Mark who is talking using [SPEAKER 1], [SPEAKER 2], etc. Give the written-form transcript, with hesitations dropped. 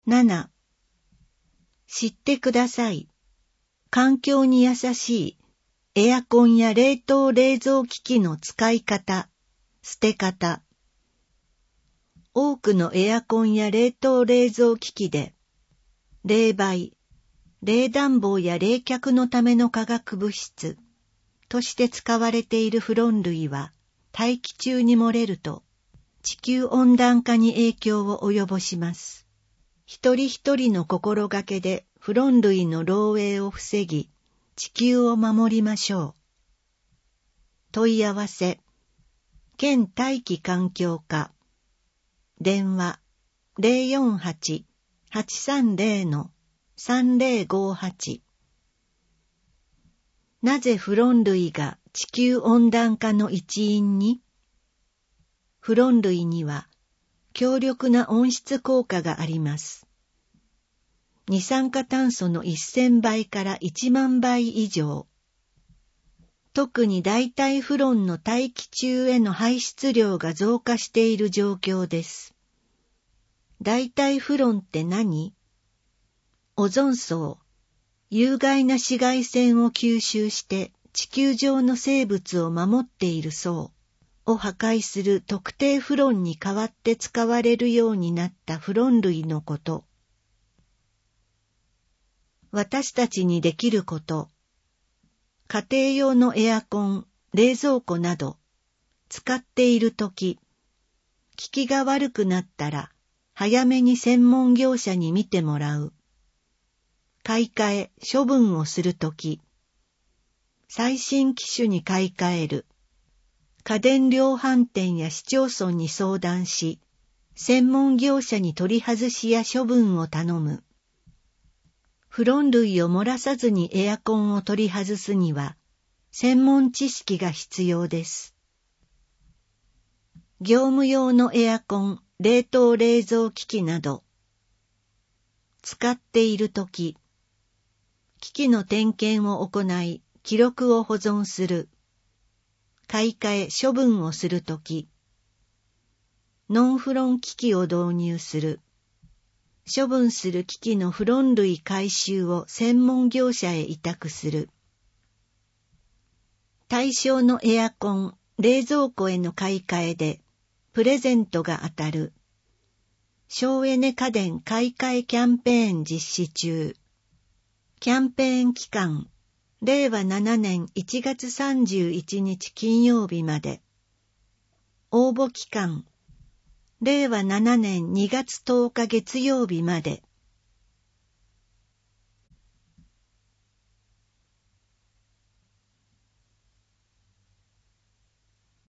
[SPEAKER 1] 7、知ってください。環境に優しいエアコンや冷凍冷蔵機器の使い方、捨て方。多くのエアコンや冷凍冷蔵機器で、冷媒、冷暖房や冷却のための化学物質として使われているフロン類は、大気中に漏れると、地球温暖化に影響を及ぼします。一人一人の心がけでフロン類の漏洩を防ぎ、地球を守りましょう。問い合わせ、県大気環境課、電話 048-830-3058。なぜフロン類が地球温暖化の一因に？フロン類には強力な温室効果があります。二酸化炭素の1000倍から1万倍以上。特に代替フロンの大気中への排出量が増加している状況です。代替フロンって何？オゾン層、有害な紫外線を吸収して地球上の生物を守っている層を破壊する特定フロンに代わって使われるようになったフロン類のこと。私たちにできること。家庭用のエアコン、冷蔵庫など、使っているとき、効きが悪くなったら、早めに専門業者に見てもらう。買い替え、処分をするとき、最新機種に買い替える。家電量販店や市町村に相談し、専門業者に取り外しや処分を頼む。フロン類を漏らさずにエアコンを取り外すには、専門知識が必要です。業務用のエアコン、冷凍冷蔵機器など、使っているとき、機器の点検を行い、記録を保存する。買い替え、処分をするとき、ノンフロン機器を導入する。処分する機器のフロン類回収を専門業者へ委託する。対象のエアコン、冷蔵庫への買い替えで、プレゼントが当たる。省エネ家電買い替えキャンペーン実施中。キャンペーン期間、令和7年1月31日金曜日まで。応募期間、令和7年2月10日月曜日まで。